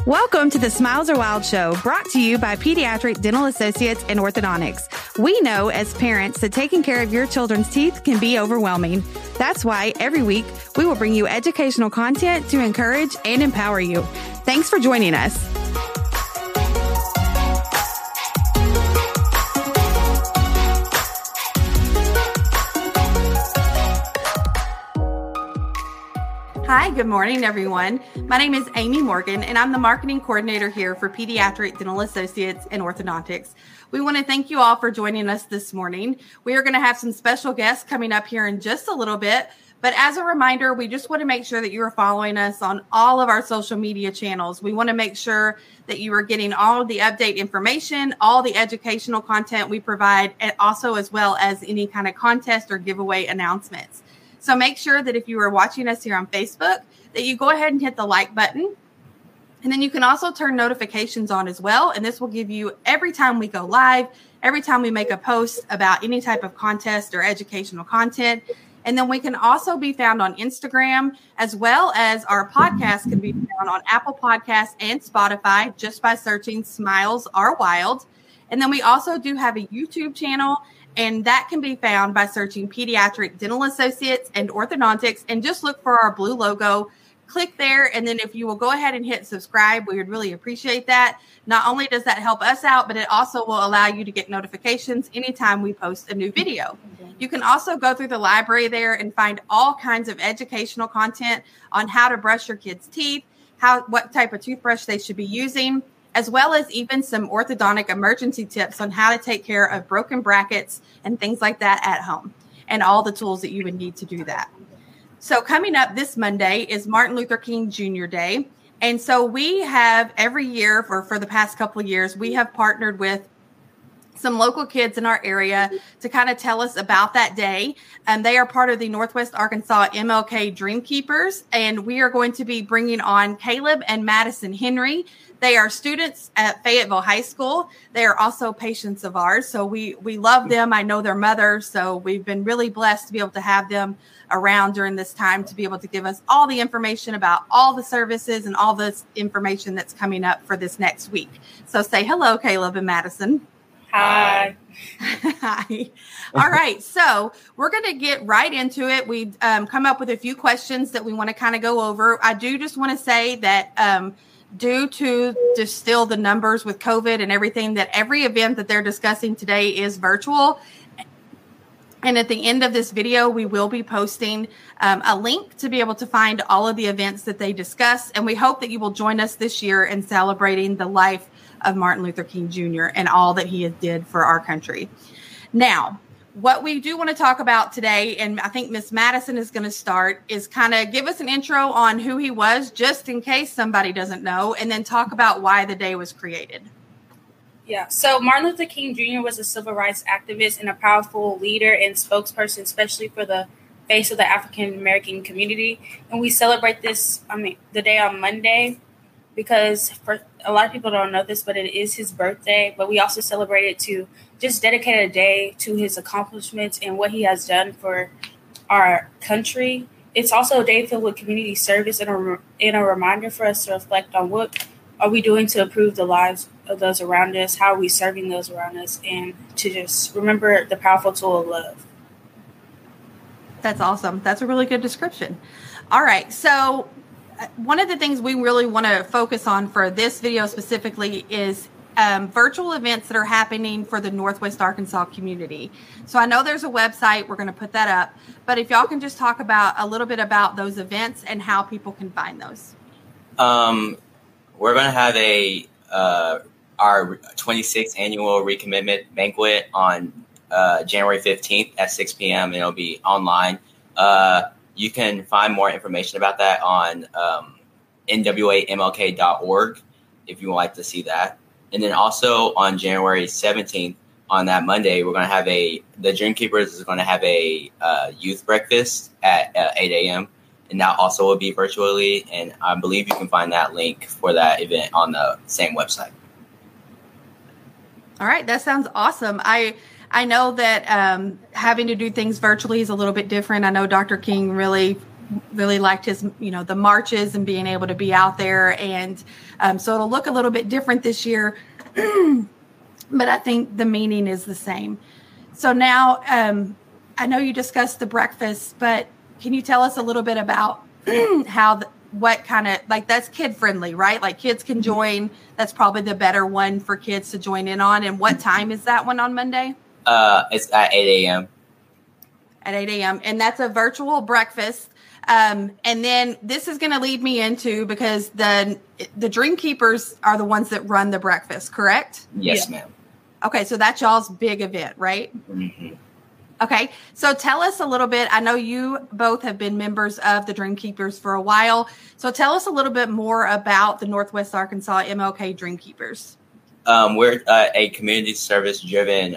Welcome to the Smiles Are Wild show, brought to you by Pediatric Dental Associates and Orthodontics. We know as parents that taking care of your children's teeth can be overwhelming. That's why every week we will bring you educational content to encourage and empower you. Thanks for joining us. Hi, good morning, everyone. My name is Amy Morgan, and I'm the marketing coordinator here for Pediatric Dental Associates and Orthodontics. We want to thank you all for joining us this morning. We are going to have some special guests coming up here in just a little bit. But as a reminder, we just want to make sure that you are following us on all of our social media channels. We want to make sure that you are getting all of the update information, all the educational content we provide, and also as well as any kind of contest or giveaway announcements. So make sure that if you are watching us here on Facebook, that you go ahead and hit the like button. And then you can also turn notifications on as well. And this will give you every time we go live, every time we make a post about any type of contest or educational content. And then we can also be found on Instagram, as well as our podcast can be found on Apple Podcasts and Spotify just by searching Smiles Are Wild. And then we also do have a YouTube channel, and that can be found by searching Pediatric Dental Associates and Orthodontics, and just look for our blue logo. Click there, and then if you will go ahead and hit subscribe, we would really appreciate that. Not only does that help us out, but it also will allow you to get notifications anytime we post a new video. You can also go through the library there and find all kinds of educational content on how to brush your kids' teeth, what type of toothbrush they should be using, as well as even some orthodontic emergency tips on how to take care of broken brackets and things like that at home, and all the tools that you would need to do that. So coming up this Monday is Martin Luther King Jr. Day. And so we have every year for the past couple of years, we have partnered with some local kids in our area to kind of tell us about that day. And they are part of the Northwest Arkansas MLK Dream Keepers. And we are going to be bringing on Caleb and Madison Henry. They are students at Fayetteville High School. They are also patients of ours. So we love them. I know their mother. So we've been really blessed to be able to have them around during this time to be able to give us all the information about all the services and all this information that's coming up for this next week. So say hello, Caleb and Madison. Hi. Hi. All right. So we're going to get right into it. We come up with a few questions that we want to kind of go over. I do just want to say that due to just still the numbers with COVID and everything, that every event that they're discussing today is virtual. And at the end of this video, we will be posting a link to be able to find all of the events that they discuss. And we hope that you will join us this year in celebrating the life of Martin Luther King Jr. and all that he did for our country. Now, what we do want to talk about today, and I think Miss Madison is going to start, is kind of give us an intro on who he was, just in case somebody doesn't know, and then talk about why the day was created. Yeah, so Martin Luther King Jr. was a civil rights activist and a powerful leader and spokesperson, especially for the face of the African American community. And we celebrate the day on Monday, because for a lot of people don't know this, but it is his birthday. But we also celebrate it to just dedicate a day to his accomplishments and what he has done for our country. It's also a day filled with community service and a reminder for us to reflect on what are we doing to improve the lives of those around us, how are we serving those around us, and to just remember the powerful tool of love. That's awesome. That's a really good description. All right. So one of the things we really want to focus on for this video specifically is virtual events that are happening for the Northwest Arkansas community. So I know there's a website. We're going to put that up. But if y'all can just talk about a little bit about those events and how people can find those. We're going to have our 26th annual recommitment banquet on January 15th at 6 p.m. and it'll be online. You can find more information about that on nwamlk.org if you would like to see that. And then also on January 17th, on that Monday, we're going to have the Dream Keepers is going to have a youth breakfast at 8 a.m. And that also will be virtually. And I believe you can find that link for that event on the same website. All right. That sounds awesome. I know that having to do things virtually is a little bit different. I know Dr. King really really liked his, the marches and being able to be out there. And so it'll look a little bit different this year, but I think the meaning is the same. So now I know you discussed the breakfast, but can you tell us a little bit about what kind of, like, that's kid friendly, right? Like kids can join. That's probably the better one for kids to join in on. And what time is that one on Monday? It's at 8 a.m. At 8 a.m. And that's a virtual breakfast. And then this is going to lead me into, because the Dream Keepers are the ones that run the breakfast, correct? Yes, ma'am. Okay. So that's y'all's big event, right? Mm-hmm. Okay. So tell us a little bit. I know you both have been members of the Dream Keepers for a while. So tell us a little bit more about the Northwest Arkansas MLK Dream Keepers. We're a community service driven,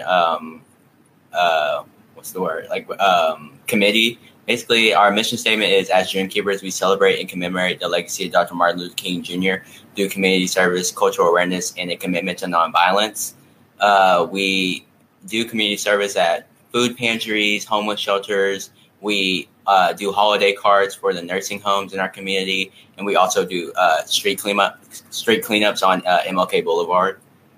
committee. Basically, our mission statement is, as Dream Keepers, we celebrate and commemorate the legacy of Dr. Martin Luther King Jr. through community service, cultural awareness, and a commitment to nonviolence. We do community service at food pantries, homeless shelters. We do holiday cards for the nursing homes in our community, and we also do street cleanups on MLK Boulevard.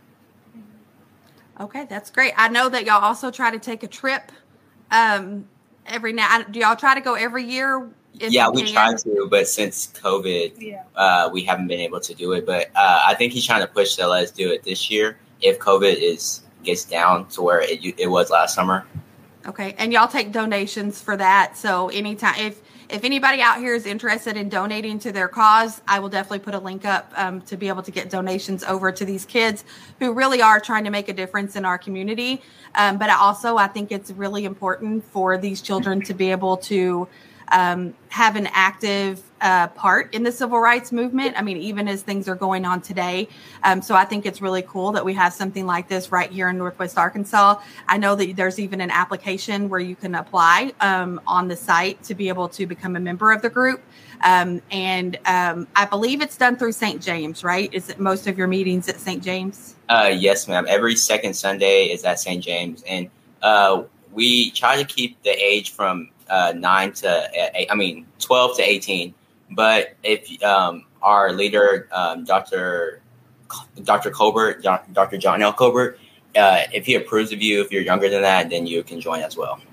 Okay, that's great. I know that y'all also try to take a trip every now. Do y'all try to go every year? Yeah, we try to, but since COVID, we haven't been able to do it. But I think he's trying to push to let us do it this year if COVID gets down to where it was last summer. Okay, and y'all take donations for that. So anytime, if anybody out here is interested in donating to their cause, I will definitely put a link up to be able to get donations over to these kids who really are trying to make a difference in our community. But I think it's really important for these children to be able to have an active part in the civil rights movement. I mean, even as things are going on today. So I think it's really cool that we have something like this right here in Northwest Arkansas. I know that there's even an application where you can apply on the site to be able to become a member of the group. And I believe it's done through St. James, right? Is it most of your meetings at St. James? Yes, ma'am. Every second Sunday is at St. James. And we try to keep the age from 12 to 18. But if our leader, Dr. Colbert, Dr. John L. Colbert, if he approves of you, if you're younger than that, then you can join as well.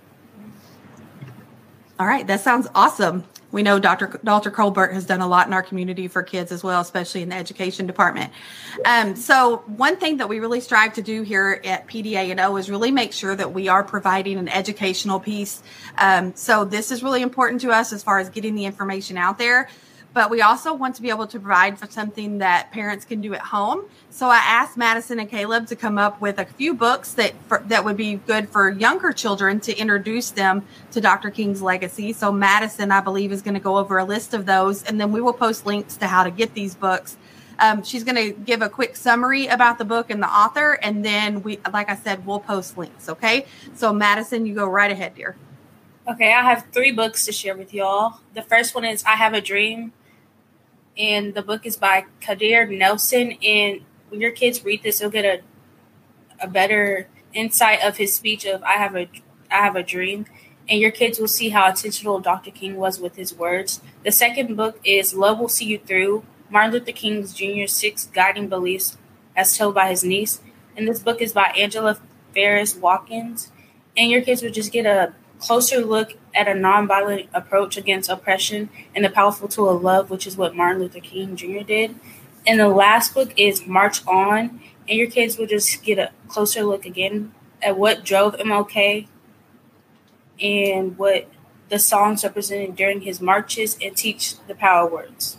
All right. That sounds awesome. We know Dr. Colbert has done a lot in our community for kids as well, especially in the education department. So one thing that we really strive to do here at PDA&O is really make sure that we are providing an educational piece. So this is really important to us as far as getting the information out there. But we also want to be able to provide for something that parents can do at home. So I asked Madison and Caleb to come up with a few books that would be good for younger children to introduce them to Dr. King's legacy. So Madison, I believe, is going to go over a list of those, and then we will post links to how to get these books. She's going to give a quick summary about the book and the author, and then we'll post links. Okay. So Madison, you go right ahead, dear. Okay. I have 3 books to share with y'all. The first one is I Have a Dream. And the book is by Kadir Nelson. And when your kids read this, you'll get a better insight of his speech of I have a dream. And your kids will see how intentional Dr. King was with his words. The second book is Love Will See You Through, Martin Luther King Jr.'s 6 Guiding Beliefs as told by his niece. And this book is by Angela Ferris Watkins. And your kids will just get a closer look at a nonviolent approach against oppression and the powerful tool of love, which is what Martin Luther King Jr. did. And the last book is March On, and your kids will just get a closer look again at what drove MLK and what the songs represented during his marches and teach the power words.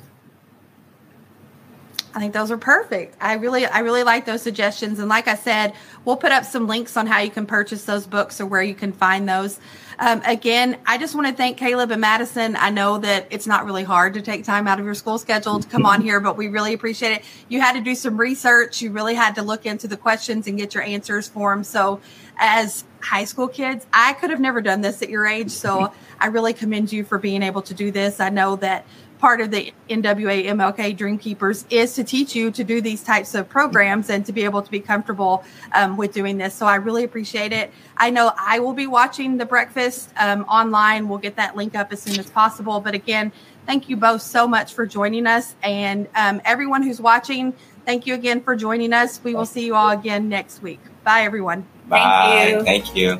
I think those are perfect. I really like those suggestions. And like I said, we'll put up some links on how you can purchase those books or where you can find those. Again, I just want to thank Caleb and Madison. I know that it's not really hard to take time out of your school schedule to come on here, but we really appreciate it. You had to do some research. You really had to look into the questions and get your answers for them. So as high school kids. I could have never done this at your age, so I really commend you for being able to do this. I know that part of the NWA MLK Dream Keepers is to teach you to do these types of programs and to be able to be comfortable with doing this. So I really appreciate it. I know I will be watching the breakfast online. We'll get that link up as soon as possible. But again, thank you both so much for joining us. And everyone who's watching, thank you again for joining us. We will see you all again next week. Bye, everyone. Bye. Thank you.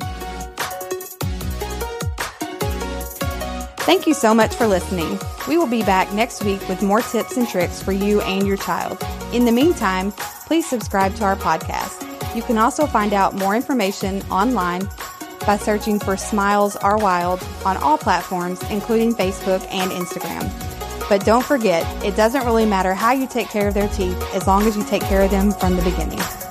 Thank you so much for listening. We will be back next week with more tips and tricks for you and your child. In the meantime, please subscribe to our podcast. You can also find out more information online by searching for Smiles Are Wild on all platforms, including Facebook and Instagram. But don't forget, it doesn't really matter how you take care of their teeth as long as you take care of them from the beginning.